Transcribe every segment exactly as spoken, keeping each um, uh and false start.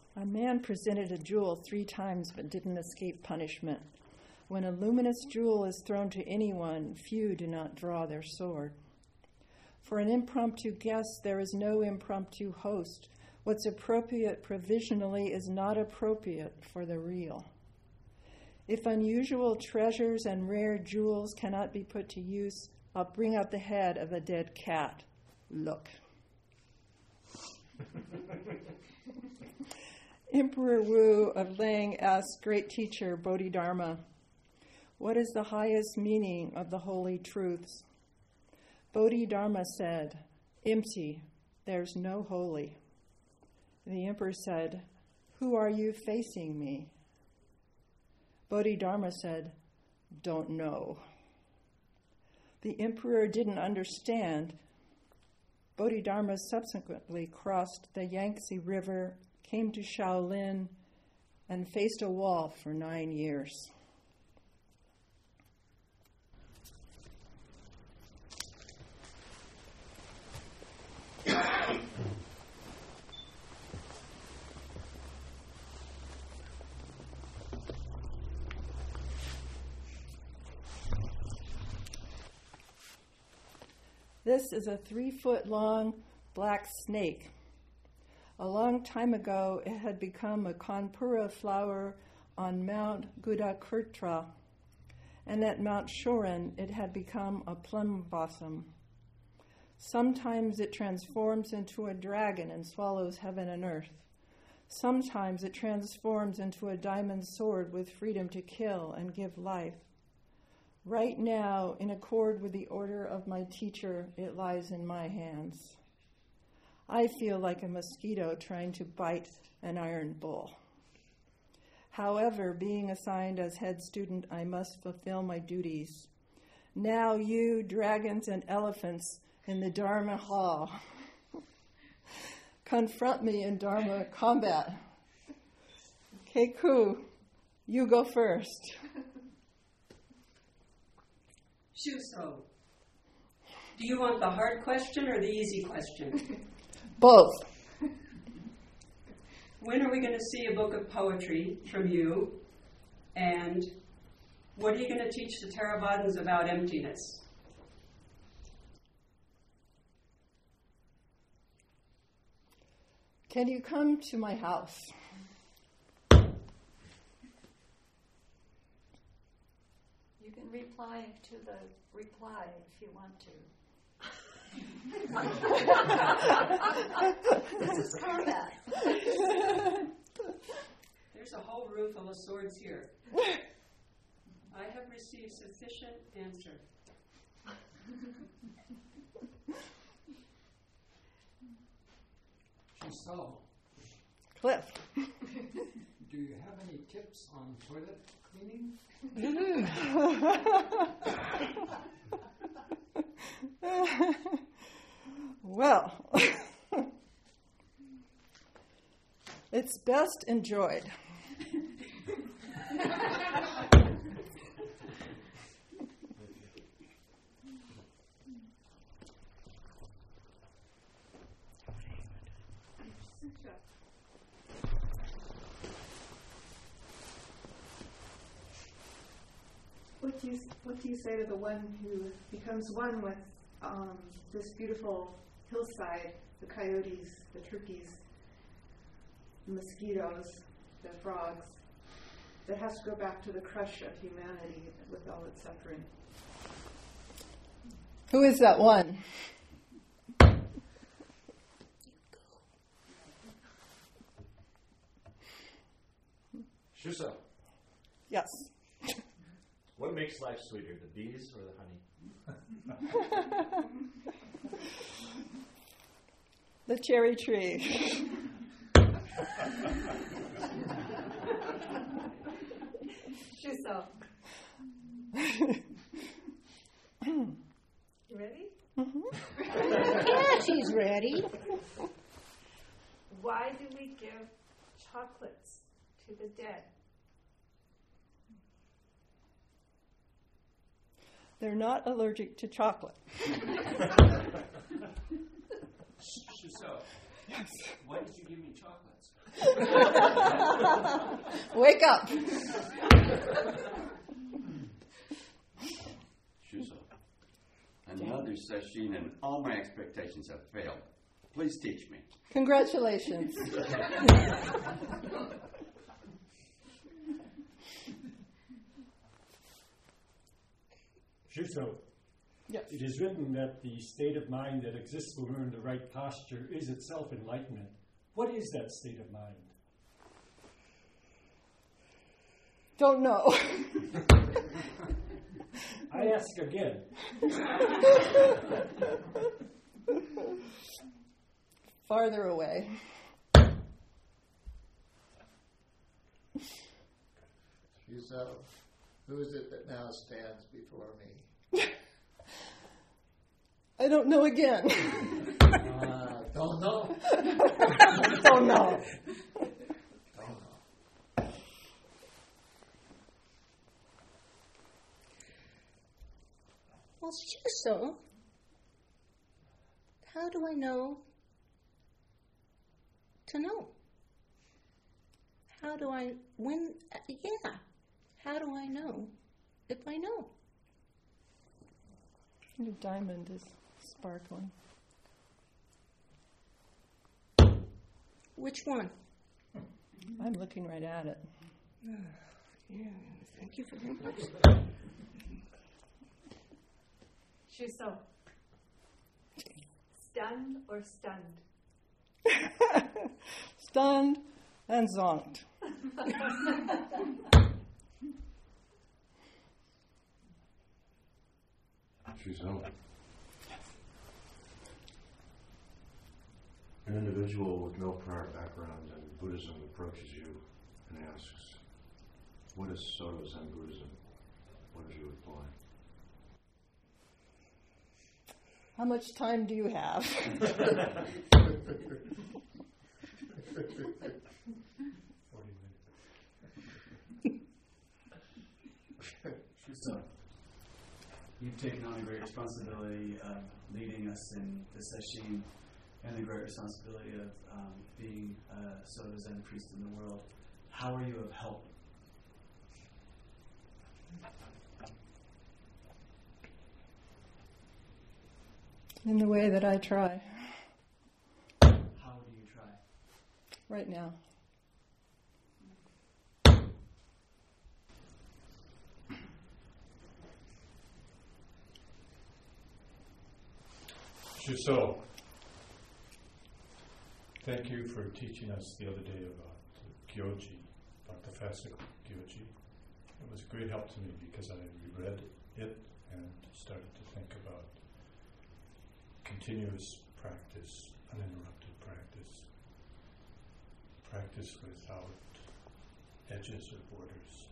A man presented a jewel three times but didn't escape punishment. When a luminous jewel is thrown to anyone, few do not draw their sword. For an impromptu guest, there is no impromptu host. What's appropriate provisionally is not appropriate for the real. If unusual treasures and rare jewels cannot be put to use, I'll bring out the head of a dead cat. Look. Emperor Wu of Lang asked great teacher Bodhidharma, "What is the highest meaning of the holy truths?" Bodhidharma said, "Empty, there's no holy." The emperor said, "Who are you facing me?" Bodhidharma said, "Don't know." The emperor didn't understand. Bodhidharma subsequently crossed the Yangtze River, came to Shaolin, and faced a wall for nine years. This is a three-foot-long black snake. A long time ago, it had become a Kanpura flower on Mount Gudakurtra, and at Mount Shorin, it had become a plum blossom. Sometimes it transforms into a dragon and swallows heaven and earth. Sometimes it transforms into a diamond sword with freedom to kill and give life. Right now, in accord with the order of my teacher, it lies in my hands. I feel like a mosquito trying to bite an iron bull. However, being assigned as head student, I must fulfill my duties. Now you, dragons and elephants in the Dharma Hall, confront me in Dharma combat. Keiku, you go first. Shuso, do you want the hard question or the easy question? Both. When are we going to see a book of poetry from you? And what are you going to teach the Theravadins about emptiness? Can you come to my house? You can reply to the reply if you want to. This is combat. There's a whole room full of swords here. I have received sufficient answer. So, Cliff. Do you have any tips on toilet cleaning? Well, it's best enjoyed. What do you what do you say to the one who becomes one with um, this beautiful hillside, the coyotes, the turkeys, the mosquitoes, the frogs, that has to go back to the crush of humanity with all its suffering? Who is that one? Shuso, Yes. what makes life sweeter, the bees or the honey? The cherry tree. Shuso. You ready? Yeah, she's ready. Why do we give chocolates to the dead? They're not allergic to chocolate. So, Yes. why did you give me chocolates? Wake up. Shuso. Another session and all my expectations have failed. Please teach me. Congratulations. Shuso, Yes. it is written that the state of mind that exists when we're in the right posture is itself enlightenment. What is that state of mind? Don't know. I ask again. Farther away. So, who is it that now stands before me? I don't know again. Uh, don't know. Don't know. Don't know. Well, so, how do I know to know? How do I, when, uh, yeah, how do I know if I know? Your diamond is sparkling. Which one? I'm looking right at it. Uh, yeah, thank you very much. Shuso. Stunned or stunned? Stunned and zonked. Shuso. An individual with no prior background in Buddhism approaches you and asks, what is Soto Zen Buddhism? What did you reply? How much time do you have? So, you've taken on a great responsibility of leading us in the sesshin and the great responsibility of um, being a Soto Zen priest in the world. How are you of help? In the way that I try. How do you try? Right now. Shuso, thank you for teaching us the other day about Gyoji, about the fascicle Gyoji. It was a great help to me because I reread it and started to think about continuous practice, uninterrupted practice, practice without edges or borders.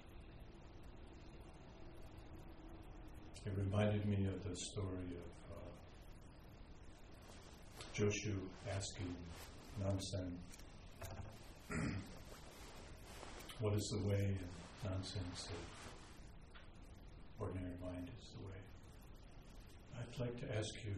It reminded me of the story of uh, Joshu asking Nansen, what is the way? And Nansen said, ordinary mind is the way. I'd like to ask you,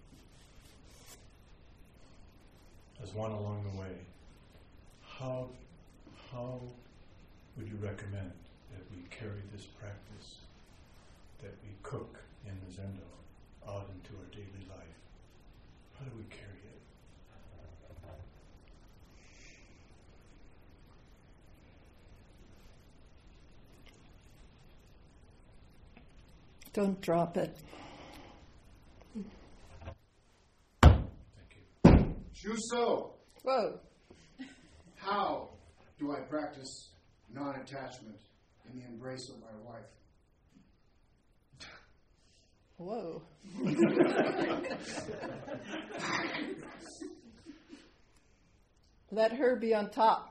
as one along the way, how how would you recommend that we carry this practice that we cook in the Zendo out into our daily life? How do we carry it? Don't drop it. Shuso, Whoa. how do I practice non-attachment in the embrace of my wife? Whoa. Let her be on top.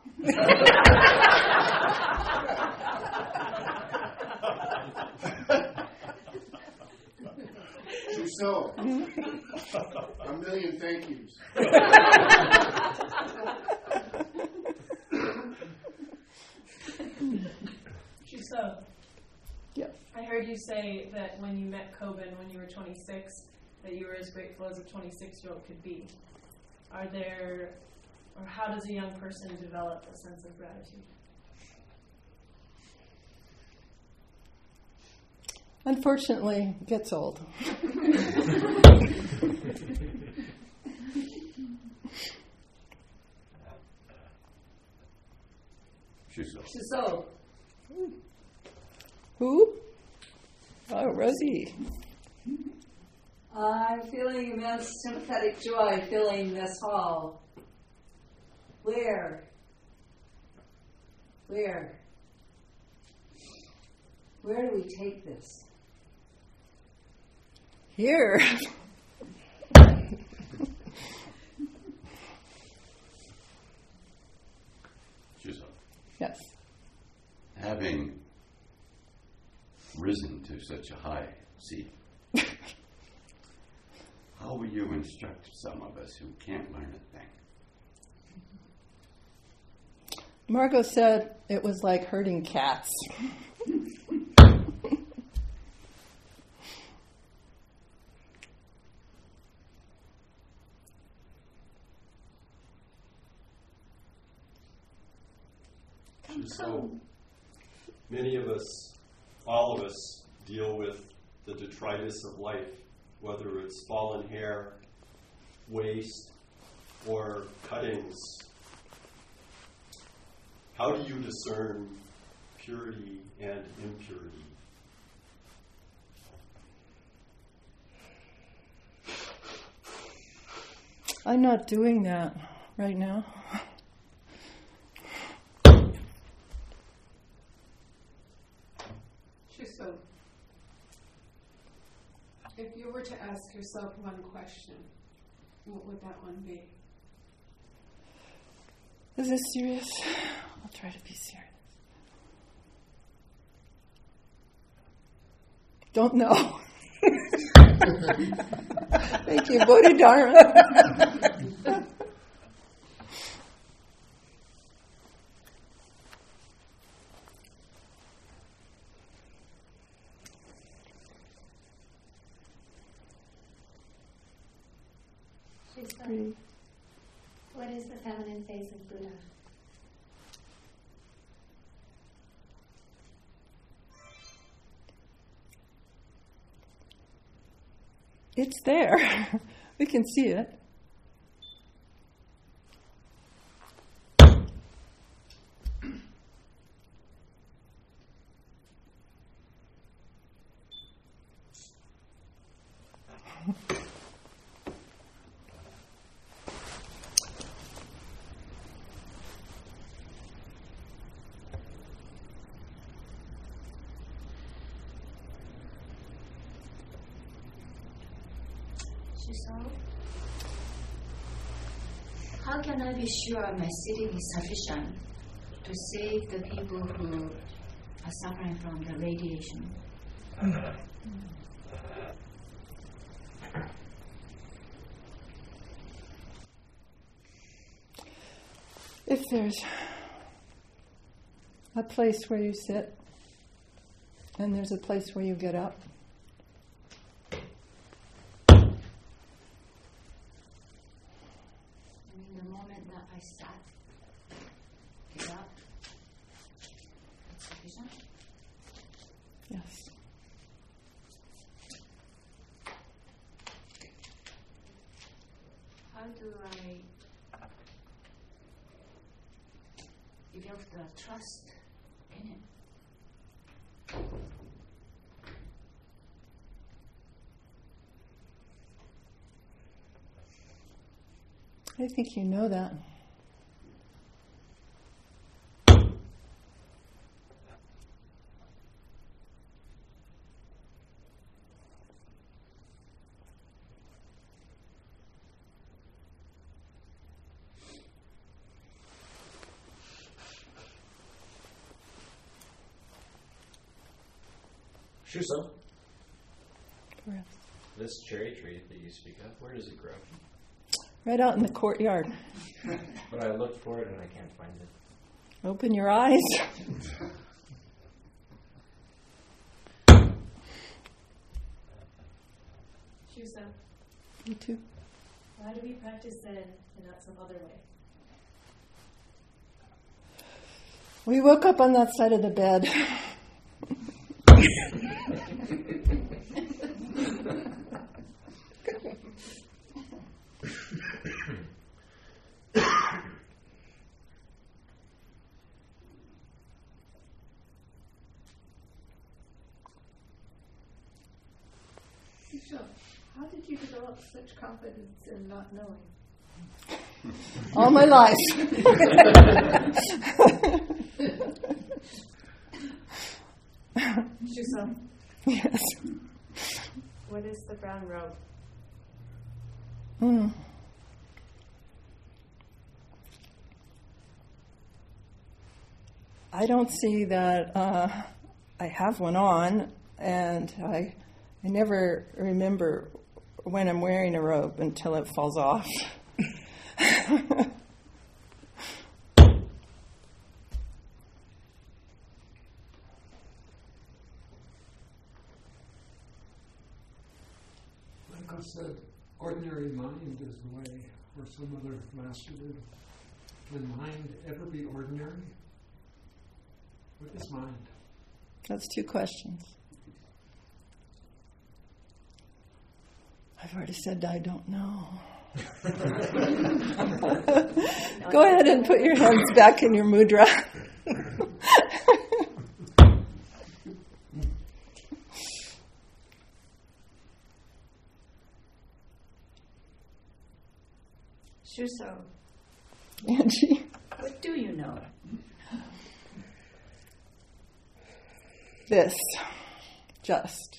Shuso, a million thank yous. Shuso. Yes. I heard you say that when you met Kobun when you were twenty-six, that you were as grateful as a twenty-six-year-old could be. Are there Or how does a young person develop a sense of gratitude? Unfortunately, gets old. Shuso. Shuso. Who? Oh, Rosie. I'm feeling immense sympathetic joy filling this hall. Where? Where? Where do we take this? Here. Shuso. Yes. Having risen to such a high seat, how will you instruct some of us who can't learn a thing? Margot said it was like herding cats. So many of us, all of us, deal with the detritus of life, whether it's fallen hair, waste, or cuttings. How do you discern purity and impurity? I'm not doing that right now. Shuso, if you were to ask yourself one question, what would that one be? Is this serious? I'll try to be serious. Don't know. Thank you, Bodhidharma. Shuso, what is the feminine face of Buddha? It's there. We can see it. Shuso, how can I be sure my sitting is sufficient to save the people who are suffering from the radiation? If there's a place where you sit and there's a place where you get up, I sat, get up, it's sufficient? yes. How do I develop the trust in it? I think you know that. Shuso, Perhaps. this cherry tree that you speak of, where does it grow? Right out in the courtyard. But I looked for it and I can't find it. Open your eyes. Shuso, You too. why do we practice Zen and not some other way? We woke up on that side of the bed. How did you develop such confidence in not knowing? All my life. Shuso, Yes. what is the brown robe? Hmm. I don't see that uh, I have one on, and I, I never remember when I'm wearing a robe until it falls off. Michael said, ordinary mind is the way, or some other master did. Can mind ever be ordinary? What is mind? That's two questions. I've already said I don't know. Go ahead and put your hands back in your mudra. Shuso, Angie? what do you know? This. Just.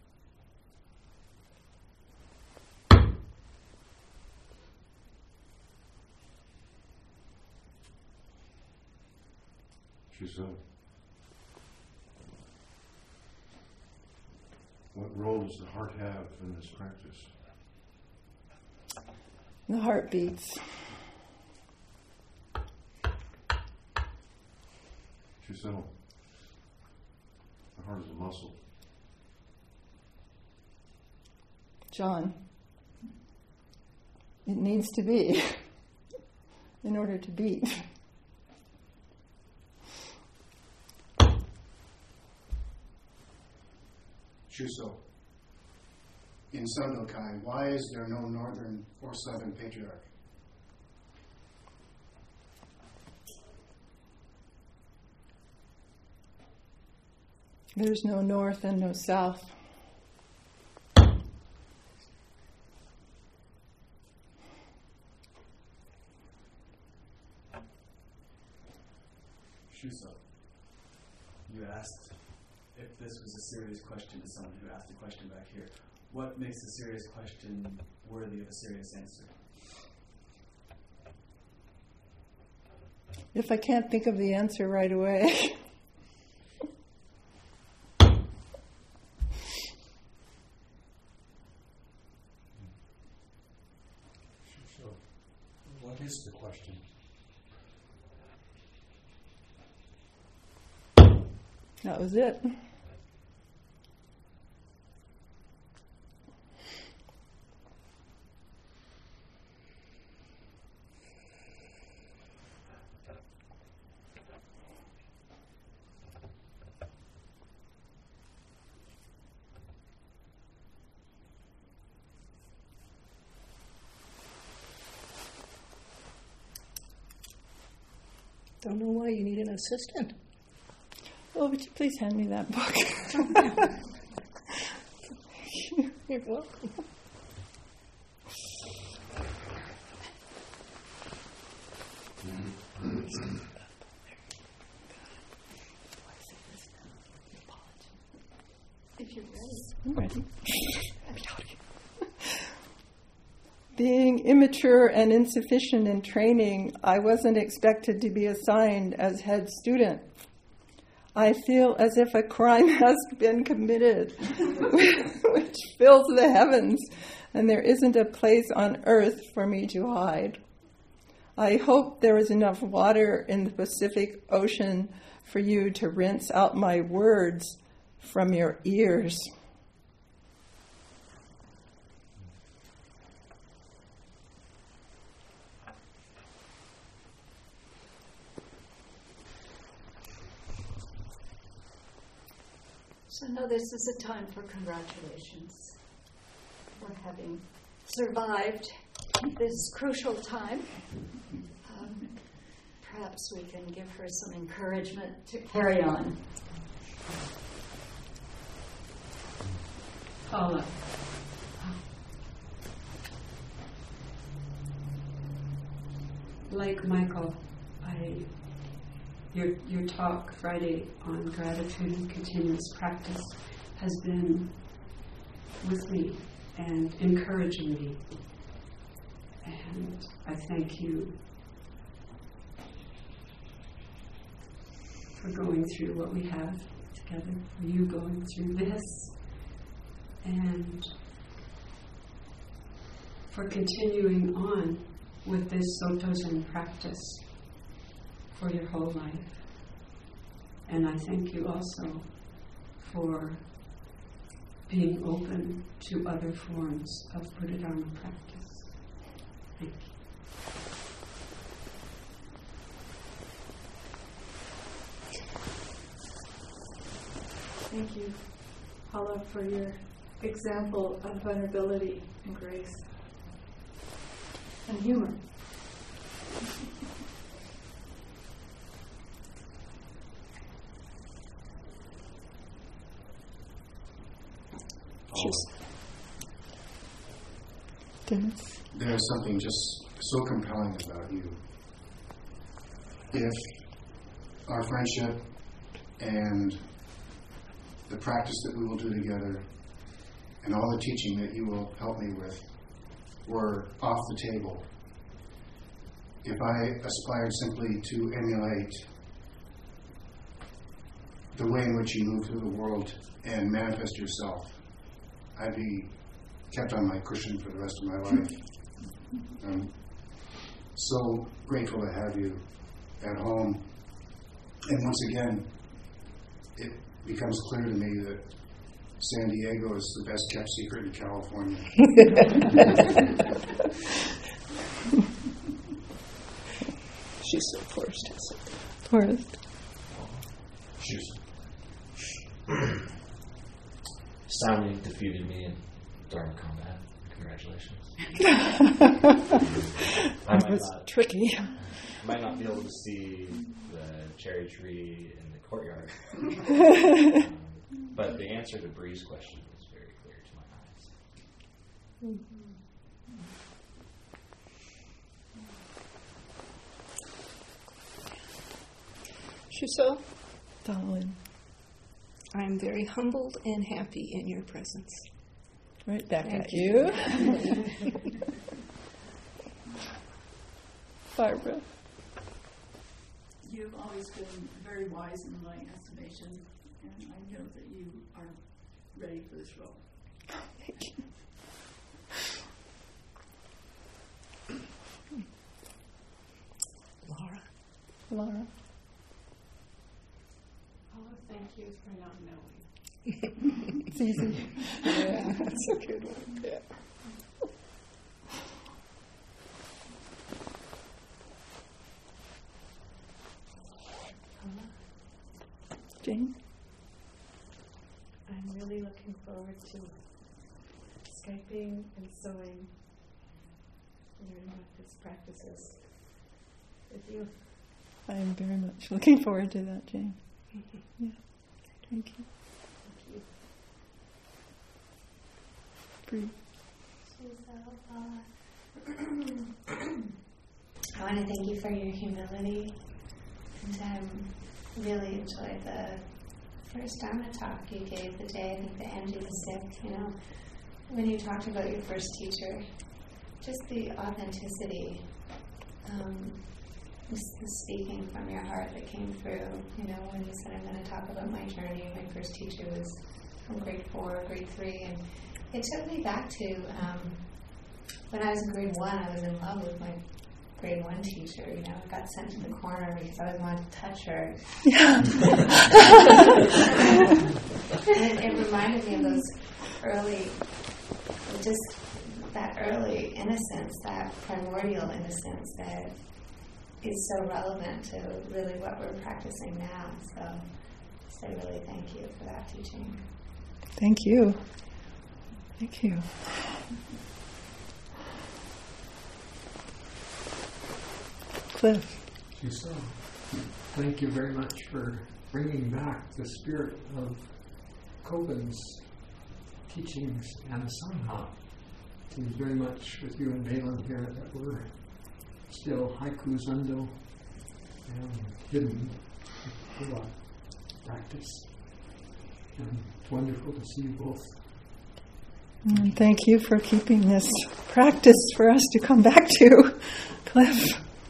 Shuso, what role does the heart have in this practice? The heart beats. Shuso, the heart is a muscle. John, it needs to be in order to beat. Shuso, in Sandokai, why is there no northern or southern patriarch? There's no north and no south. Shuso, you asked if this was a serious question to someone who asked a question back here. What makes a serious question worthy of a serious answer? If I can't think of the answer right away. So, what is the question? That was it. Don't know why you need an assistant. Oh, would you please hand me that book? You're welcome. If you're ready. I'm ready. Being immature and insufficient in training, I wasn't expected to be assigned as head student. I feel as if a crime has been committed, which fills the heavens, and there isn't a place on earth for me to hide. I hope there is enough water in the Pacific Ocean for you to rinse out my words from your ears. So no, this is a time for congratulations for having survived this crucial time. Um, perhaps we can give her some encouragement to carry on. Paula. Like Michael, I your your talk Friday on gratitude and continuous practice has been with me and encouraging me. And I thank you for going through what we have together, for you going through this, and for continuing on with this Soto Zen practice for your whole life. And I thank you also for being open to other forms of Buddha Dharma practice. Thank you. Thank you, Paula, for your example of vulnerability and grace and humor. Dennis? There's something just so compelling about you. If our friendship and the practice that we will do together and all the teaching that you will help me with were off the table, if I aspired simply to emulate the way in which you move through the world and manifest yourself, I'd be kept on my cushion for the rest of my life. I'm so grateful to have you at home. And once again, it becomes clear to me that San Diego is the best kept secret in California. She's so forced. Forrest. Shoes. Soundly defeated me in Dharma combat. Congratulations. I That was not, tricky. I might not be able to see the cherry tree in the courtyard. um, but the answer to Bree's question was very clear to my eyes. Shuso, Darling. I'm very humbled and happy in your presence. Right back Thank at you. you. Barbara. You've always been very wise in my estimation, and I know that you are ready for this role. Thank you. Laura. Laura. Oh, thank you for not knowing. It's easy. Yeah, that's a good one. Yeah. Jane? I'm really looking forward to Skyping and sewing, learning what this practices with you. I am very much looking forward to that, Jane. Mm-hmm. Yeah. Thank you. Thank you. I want to thank you for your humility, and um, really enjoyed the first Dharma talk you gave the day, I think the Angie was sick, you know, when you talked about your first teacher, just the authenticity, um, the speaking from your heart that came through, you know, when you said, I'm going to talk about my journey. My first teacher was from grade four, grade three, and it took me back to um, when I was in grade one. I was in love with my grade one teacher. You know, I got sent to the corner because I always wanted to touch her. And it, it reminded me of those early, just that early innocence, that primordial innocence that is so relevant to really what we're practicing now. So So I really thank you for that teaching. Thank you. Thank you. Cliff. So, thank you very much for bringing back the spirit of Kobun's teachings and Sangha. It seems very much with you and Balin here that we're still haiku zendo and hidden Kula practice. And it's wonderful to see you both. And thank you for keeping this practice for us to come back to, Cliff.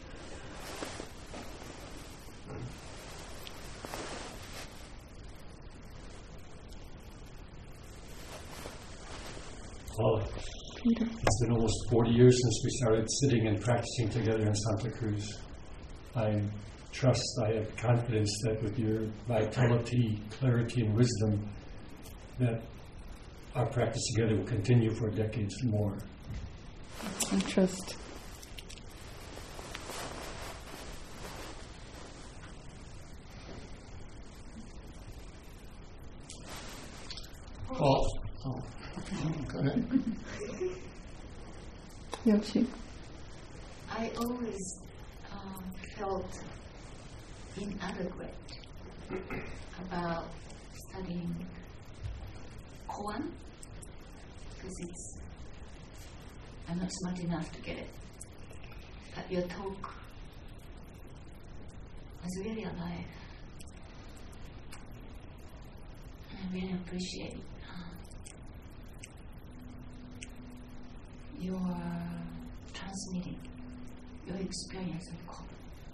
Well, it's been almost forty years since we started sitting and practicing together in Santa Cruz. I trust, I have confidence that with your vitality, clarity, and wisdom, that our practice together will continue for decades more. I trust. Well, oh, go ahead. Yoshi. I always um, felt inadequate about studying koan because it's I'm not smart enough to get it. But your talk was really alive. And I really appreciate uh, your transmitting your experience of Kobun.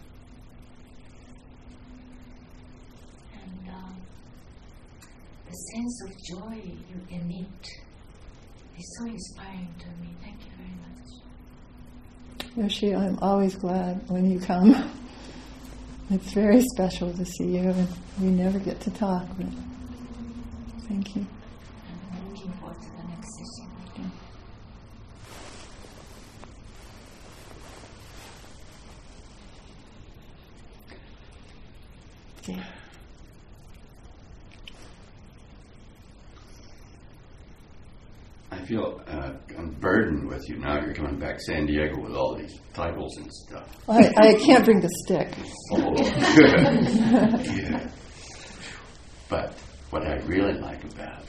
And um, the sense of joy you emit is so inspiring to me. Thank you very much. Yoshi, I'm always glad when you come. It's very special to see you, and we never get to talk, but thank you. I'm looking forward to the next session. Yeah. Okay. I feel uh, I'm burdened with you now. You're coming back to San Diego with all these titles and stuff. I, I can't bring the stick. Oh, good. Good. But what I really like about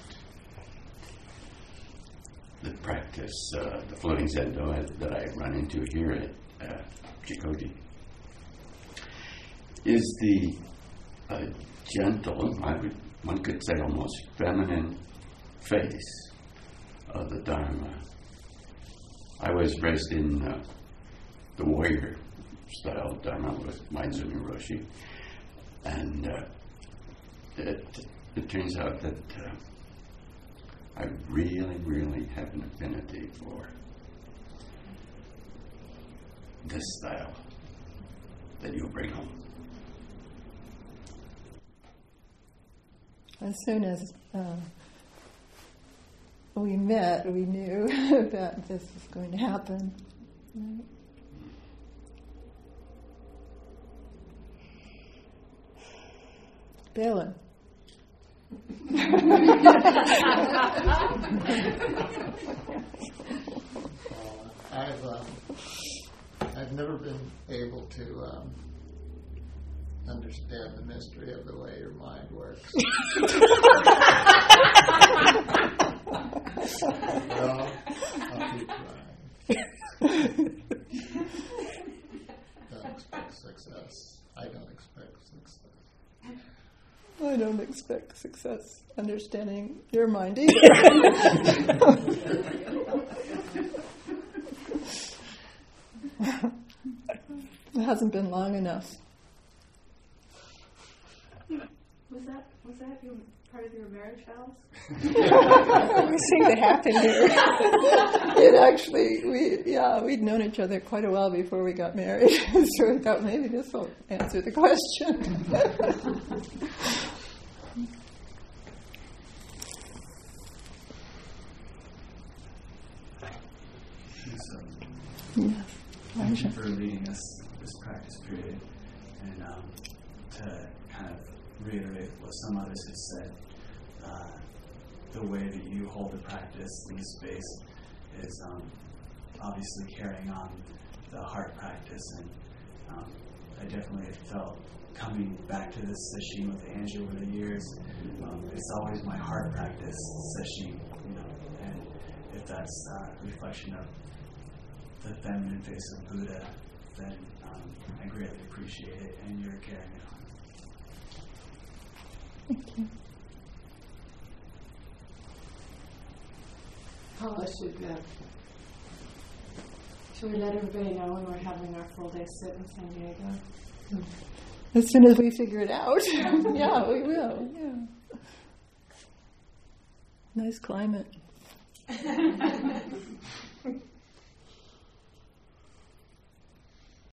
the practice, uh, the floating Zendo that I run into here at uh, Chikoti, is the uh, gentle, I would, one could say almost feminine face of the Dharma. I was raised in uh, the warrior style Dharma with Mainzumi Roshi, and uh, it, it turns out that uh, I really, really have an affinity for this style that you bring home. As soon as uh, we met, we knew that this was going to happen. Right? Balin. uh, I've um, I've never been able to um, understand the mystery of the way your mind works. Well, I'll keep trying. Don't expect success. I don't expect success. I don't expect success understanding your mind either. It hasn't been long enough. Was that was that your part of your marriage vows? We seem to happen here. It actually, we yeah, we'd known each other quite a while before we got married, so we thought maybe this will answer the question. So, yes. thank you for leading us this practice period, and um, to kind of reiterate what some others have said. Uh, the way that you hold the practice in this space is um, obviously carrying on the heart practice, and um, I definitely have felt coming back to this sesshin with Angie over the years. Um, it's always my heart practice sesshin, you know, and if that's a reflection of the feminine face of Buddha, then um, I greatly appreciate it, and you're carrying it on. Thank you. Paula, should, uh, should we let everybody know when we're having our full day sit in San Diego? As soon as we figure it out. Yeah, we will. Yeah. Nice climate.